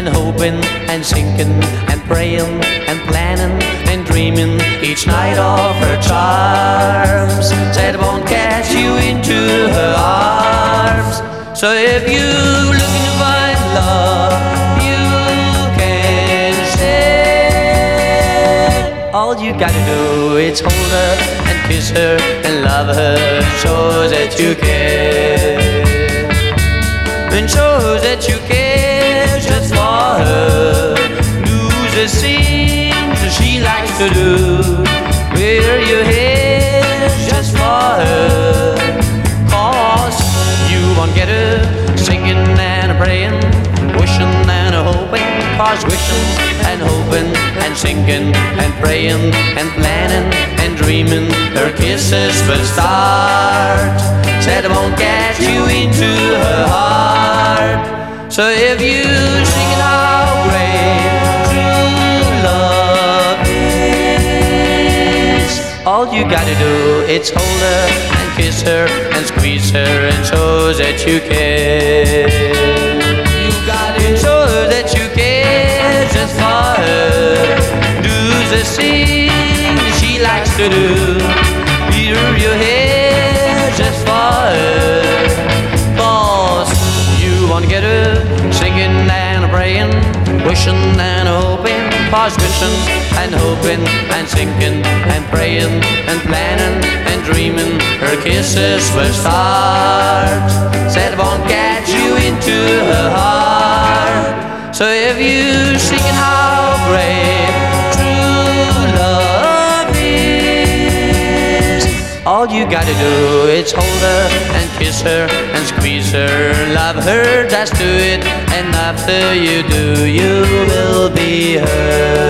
and hoping and sinking and praying and planning and dreaming each night of her charms. Said won't catch you into her arms. So if you looking to find love, you can say all you gotta do is hold her and kiss her and love her, show that you care, and show that you care just for her. Do the things that she likes to do, wear your hair just for her. Cause you won't get her singing and praying, wishing and hoping. Cause wishing and hoping and singing and praying and planning and dreaming, her kisses will start. Said it won't get you into her heart. So if you sing how great true love is, all you gotta do is hold her and kiss her and squeeze her and show that you care. You gotta show that you care just for her. Do the things she likes to do, wear your hair just for her. Cause you wanna get her singing and praying, wishing and hoping. Cause wishing and hoping and singing and praying and planning and dreaming, her kisses will start. Said won't get you into her heart. So if you singing how great true love is, all you gotta do is hold her and kiss her and squeeze her, love her, just do it. And after you do, you will be her.